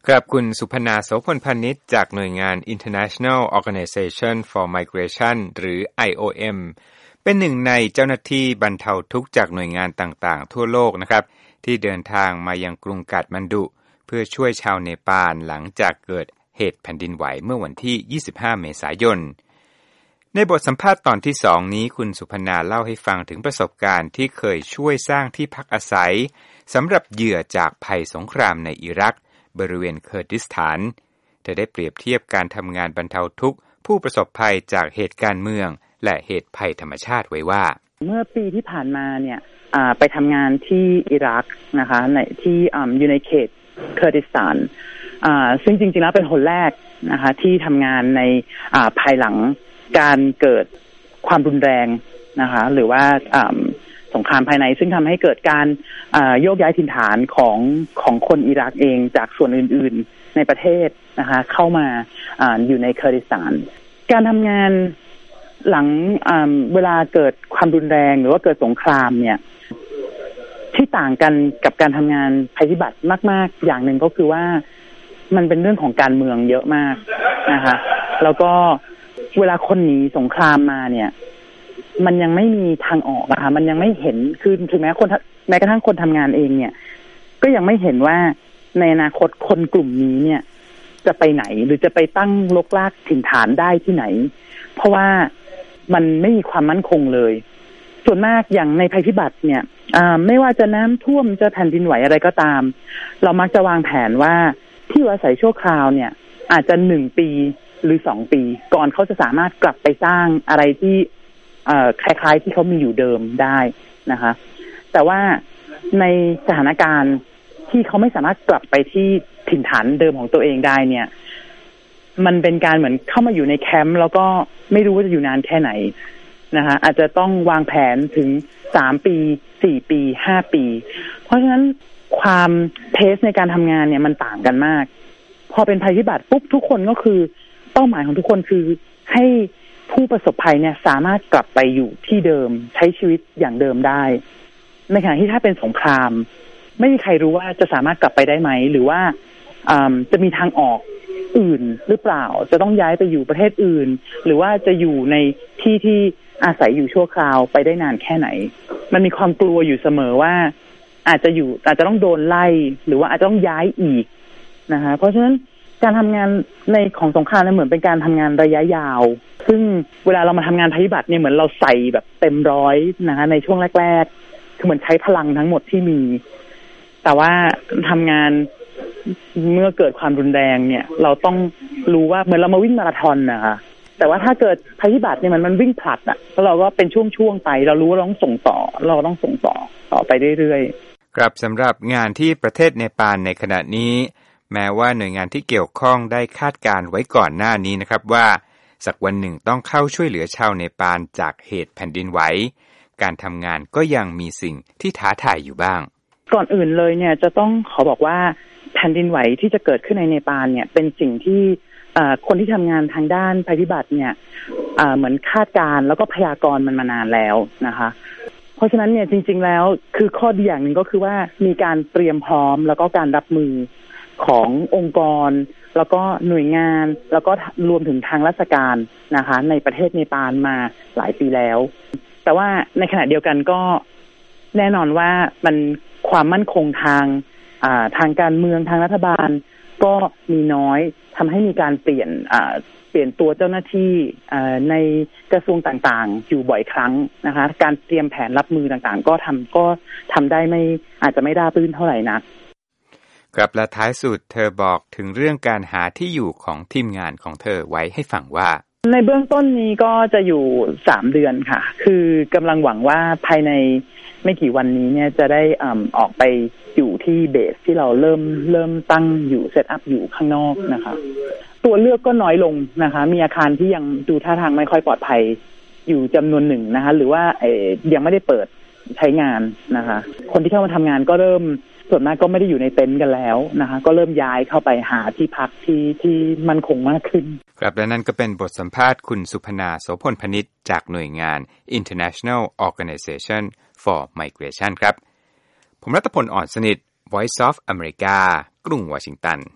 ครับคุณสุพนาโสพลพนิชจากหน่วยงาน International Organization for Migration หรือ IOM เป็นหนึ่งในเจ้าหน้าที่บรรเทาทุกข์จากหน่วยงานต่างๆทั่วโลกนะครับที่เดินทางมายังกรุงกาฐมาณฑุเพื่อช่วยชาวเนปาลหลังจากเกิดเหตุแผ่นดินไหวเมื่อวันที่25เมษายนในบทสัมภาษณ์ตอนที่2นี้คุณสุพนาเล่าให้ฟังถึงประสบการณ์ที่เคยช่วยสร้างที่พักอาศัยสำหรับเหยื่อจากภัยสงครามในอิรักบริเวณเคอร์ดิสถานเธอได้เปรียบเทียบการทำงานบรรเทาทุกข์ผู้ประสบภัยจากเหตุการณ์เมืองและเหตุภัยธรรมชาติไว้ว่าเมื่อปีที่ผ่านมาเนี่ยไปทำงานที่อิรักนะคะในที่อยู่ในเขตเคอร์ดิสถานซึ่งจริงๆแล้วเป็นคนแรกนะคะที่ทำงานในภายหลังการเกิดความรุนแรงนะคะหรือว่าสงครามภายในซึ่งทำให้เกิดการโยกย้ายถิ่นฐานของคนอิรักเองจากส่วนอื่นๆในประเทศนะคะเข้ามาอยู่ในเคอร์ดิสถานการทำงานหลังเวลาเกิดความรุนแรงหรือว่าเกิดสงครามเนี่ยที่ต่างกันกับการทำงานภัยพิบัติมากๆอย่างหนึ่งก็คือว่ามันเป็นเรื่องของการเมืองเยอะมากนะคะแล้วก็เวลาคนหนีสงครามมาเนี่ยมันยังไม่มีทางออกนะคะมันยังไม่เห็นคือถึงแม้กระทั่งคนทำงานเองเนี่ยก็ยังไม่เห็นว่าในอนาคตคนกลุ่มนี้เนี่ยจะไปไหนหรือจะไปตั้งรกรากถิ่นฐานได้ที่ไหนเพราะว่ามันไม่มีความมั่นคงเลยส่วนมากอย่างในภัยพิบัติเนี่ยไม่ว่าจะน้ำท่วมจะแผ่นดินไหวอะไรก็ตามเรามักจะวางแผนว่าที่อยู่อาศัยชั่วคราวเนี่ยอาจจะ1ปีหรือ2ปีก่อนเขาจะสามารถกลับไปสร้างอะไรที่คล้ายๆที่เขามีอยู่เดิมได้นะคะแต่ว่าในสถานการณ์ที่เขาไม่สามารถกลับไปที่ถิ่นฐานเดิมของตัวเองได้เนี่ยมันเป็นการเหมือนเข้ามาอยู่ในแคมป์แล้วก็ไม่รู้ว่าจะอยู่นานแค่ไหนนะคะอาจจะต้องวางแผนถึง3ปี4ปี5ปีเพราะฉะนั้นความเพสในการทำงานเนี่ยมันต่างกันมากพอเป็นภัยพิบัติปุ๊บทุกคนก็คือเป้าหมายของทุกคนคือให้ผู้ประสบภัยเนี่ยสามารถกลับไปอยู่ที่เดิมใช้ชีวิตอย่างเดิมได้ในขณะที่ถ้าเป็นสงครามไม่มีใครรู้ว่าจะสามารถกลับไปได้ไหมหรือว่าจะมีทางออกอื่นหรือเปล่าจะต้องย้ายไปอยู่ประเทศอื่นหรือว่าจะอยู่ในที่อาศัยอยู่ชั่วคราวไปได้นานแค่ไหนมันมีความกลัวอยู่เสมอว่าอาจจะต้องโดนไล่หรือว่าอาจจะต้องย้ายอีกนะคะเพราะฉะนั้นการทำงานในของสงครามเหมือนเป็นการทำงานระยะยาวซึ่งเวลาเรามาทำงานภัยพิบัติเนี่ยเหมือนเราใส่แบบเต็มร้อยนะคะในช่วงแรกๆคือเหมือนใช้พลังทั้งหมดที่มีแต่ว่าทำงานเมื่อเกิดความรุนแรงเนี่ยเราต้องรู้ว่าเหมือนเรามาวิ่งมาราธอนนะคะแต่ว่าถ้าเกิดภัยพิบัติเนี่ยมันวิ่งผลัดอะแล้วเราก็เป็นช่วงๆไปเรารู้ว่าเราต้องส่งต่อไปเรื่อยๆครับสำหรับงานที่ประเทศเนปาลในขณะนี้แม้ว่าหน่วยงานที่เกี่ยวข้องได้คาดการไว้ก่อนหน้านี้นะครับว่าสักวันหนึ่งต้องเข้าช่วยเหลือชาวเนปาลจากเหตุแผ่นดินไหวการทำงานก็ยังมีสิ่งที่ท้าทายอยู่บ้างก่อนอื่นเลยเนี่ยจะต้องขอบอกว่าแผ่นดินไหวที่จะเกิดขึ้นในเนปาลเนี่ยเป็นสิ่งที่คนที่ทำงานทางด้านภัยพิบัติเนี่ยเหมือนคาดการแล้วก็พยากรณ์มันมานานแล้วนะคะเพราะฉะนั้นเนี่ยจริงๆแล้วคือข้อดีอย่างหนึ่งก็คือว่ามีการเตรียมพร้อมแล้วก็การรับมือขององค์กรแล้วก็หน่วยงานแล้วก็รวมถึงทางราชการนะคะในประเทศเนปาลมาหลายปีแล้วแต่ว่าในขณะเดียวกันก็แน่นอนว่ามันความมั่นคงทางการเมืองทางรัฐบาลก็มีน้อยทำให้มีการเปลี่ยนตัวเจ้าหน้าที่ในกระทรวงต่างๆอยู่บ่อยครั้งนะคะการเตรียมแผนรับมือต่างๆก็ทำได้ไม่อาจจะไม่ราบรื่นเท่าไหร่นักครับและท้ายสุดเธอบอกถึงเรื่องการหาที่อยู่ของทีมงานของเธอไว้ให้ฟังว่าในเบื้องต้นนี้ก็จะอยู่3เดือนค่ะคือกำลังหวังว่าภายในไม่กี่วันนี้เนี่ยจะได้ออกไปอยู่ที่เบสที่เราเริ่มตั้งอยู่เซตอัพอยู่ข้างนอกนะคะตัวเลือกก็น้อยลงนะคะมีอาคารที่ยังดูท่าทางไม่ค่อยปลอดภัยอยู่จำนวนหนึ่งนะคะหรือว่ายังไม่ได้เปิดใช้งานนะคะคนที่เข้ามาทำงานก็เริ่มส่วนมากก็ไม่ได้อยู่ในเต็นท์กันแล้วนะคะก็เริ่มย้ายเข้าไปหาที่พักที่มั่นคงมากขึ้นครับและนั่นก็เป็นบทสัมภาษณ์คุณสุพนาโสพลพนิชจากหน่วยงาน International Organization for Migration ครับผมรัตพล อ่อนสนิท Voice of America กรุงวอชิงตัน